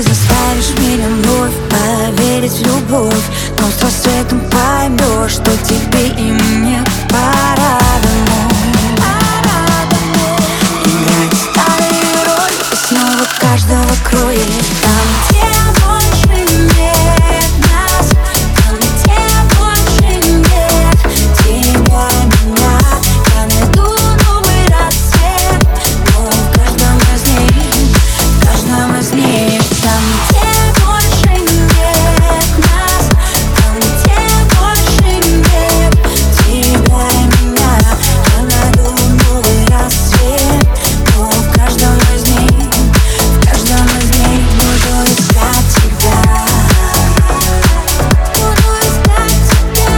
заставишь меня вновь поверить в любовь, но с рассветом поймешь, что тебе и мне пора домой. Играть старые роли и снова каждого кроет. Там, где больше нет нас, там, где больше нет тебя и меня, я найду новый рассвет, но в каждом из них, в каждом из них. Там, где больше нет нас, там, где больше нет тебя и меня, я найду новый рассвет, но в каждом из них, в каждом из них буду искать тебя. Буду искать тебя.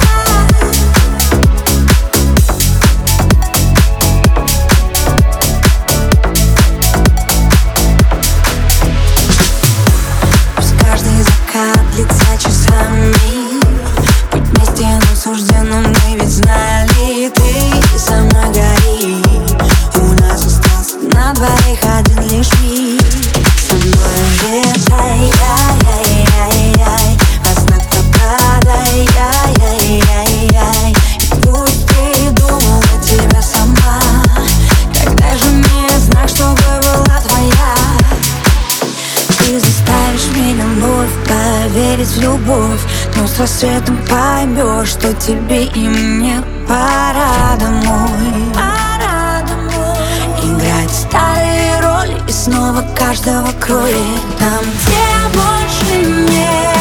Пусть каждый закат длится часами, быть вместе нам суждено, мы ведь знали. Ты со мной гори, у нас остался на двоих один лишь миг. Со мной летай, ай-яй-яй-яй, во снах пропадай, ай-яй-яй-яй. И пусть придумала тебя сама, когда же мне знак, чтобы была твоя. Ты заставишь меня вновь поверить в любовь, но с рассветом поймешь, что тебе и мне пора домой. Играть старые роли и снова каждого кроет. Там, где больше нет